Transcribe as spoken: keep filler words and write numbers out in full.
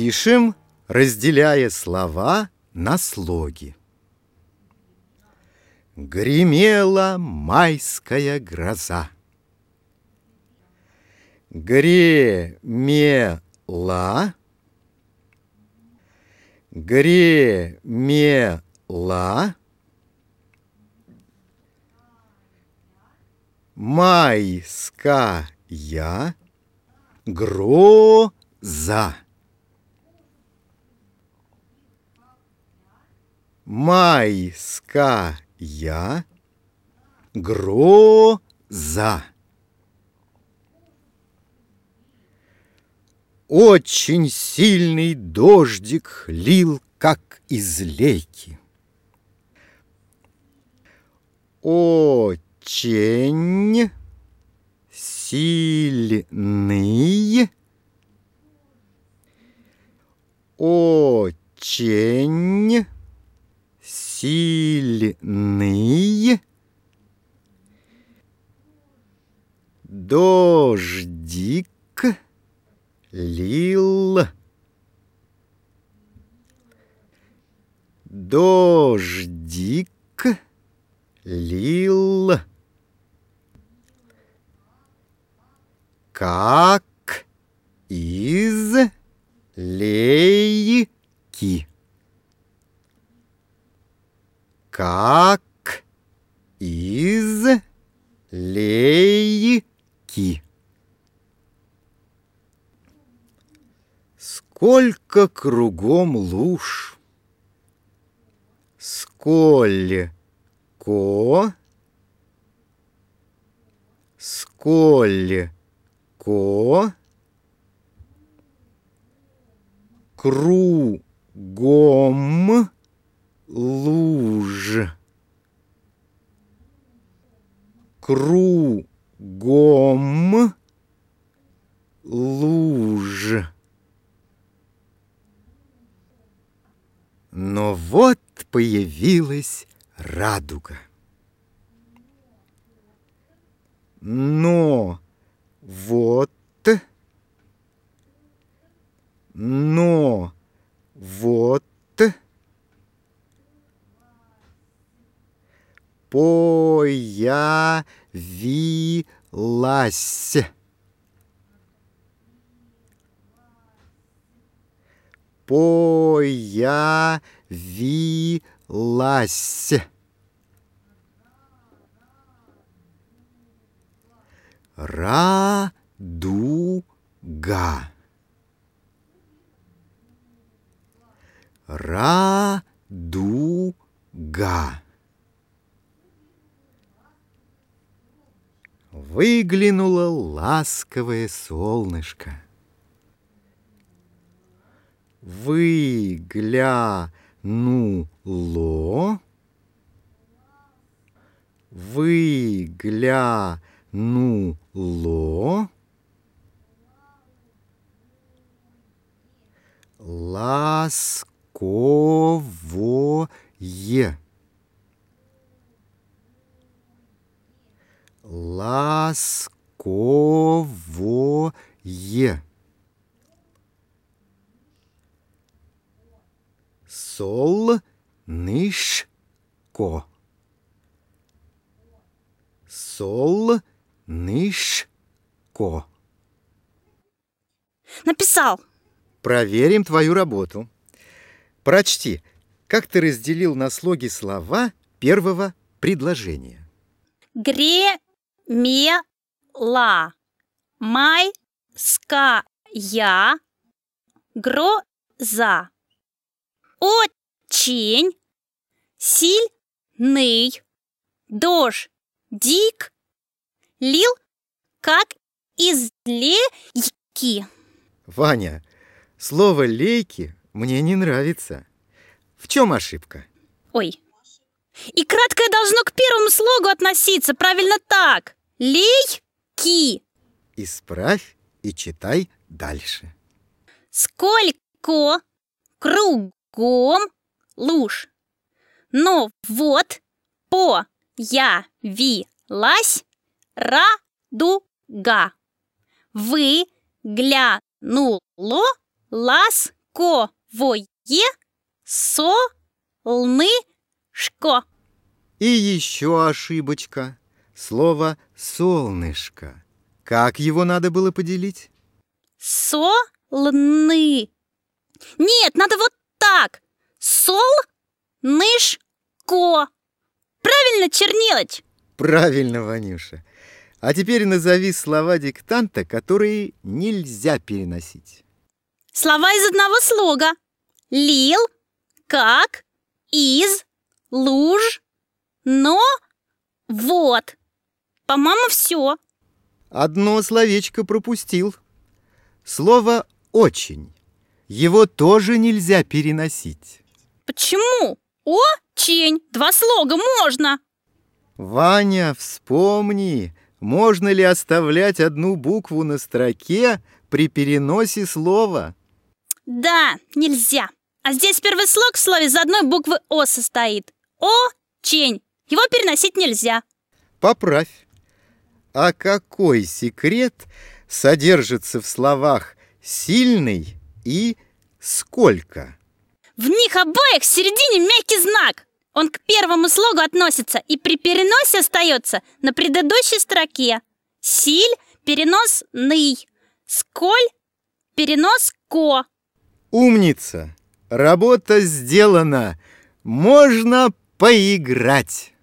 Пишем, разделяя слова на слоги. Гремела майская гроза. Гремела, гремела майская гроза. Майская гроза. Очень сильный дождик лил, как из лейки. Очень сильный, очень сильный дождик лил, дождик лил, как из лейки, как из лейки. Сколько кругом луж, сколько, сколько кругом луж, кругом луж. Но вот появилась радуга. Но вот, но вот появилась, появилась радуга, радуга. Выглянуло ласковое солнышко. Выглянуло, выглянуло ласковое, ласковое. Солнышко, солнышко. Написал. Проверим твою работу. Прочти, как ты разделил на слоги слова первого предложения. Гремела майская гроза. Очень сильный дождик лил, как из лейки. Ваня, слово «лейки» мне не нравится. В чем ошибка? Ой. И краткое должно к первому слогу относиться. Правильно так. Лейки. Исправь и читай дальше. Сколько кругом луж, но вот появилась радуга. Выглянуло ласковое ко-во-е, со-лны-шко. И еще ошибочка. Слово «солнышко». Как его надо было поделить? Со-лны. Нет, надо вот так. Сол-ныш-ко. Правильно, Чернилыч? Правильно, Ванюша. А теперь назови слова диктанта, которые нельзя переносить. Слова из одного слога. Лил, как, из, луж, но, вот. По-моему, все. Одно словечко пропустил. Слово «очень». Его тоже нельзя переносить. Почему? Очень. Два слога можно. Ваня, вспомни, можно ли оставлять одну букву на строке при переносе слова? Да, нельзя. А здесь первый слог в слове из одной буквы «о» состоит. Очень. Его переносить нельзя. Поправь. А какой секрет содержится в словах «сильный» и «сколько»? В них обоих в середине мягкий знак. Он к первому слогу относится и при переносе остается на предыдущей строке. Силь – перенос «ный», сколь – перенос «ко». Умница! Работа сделана! Можно поиграть!